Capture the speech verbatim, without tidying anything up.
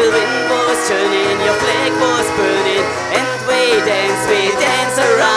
the wind was turning, your flag was burning, and we dance, we dance around.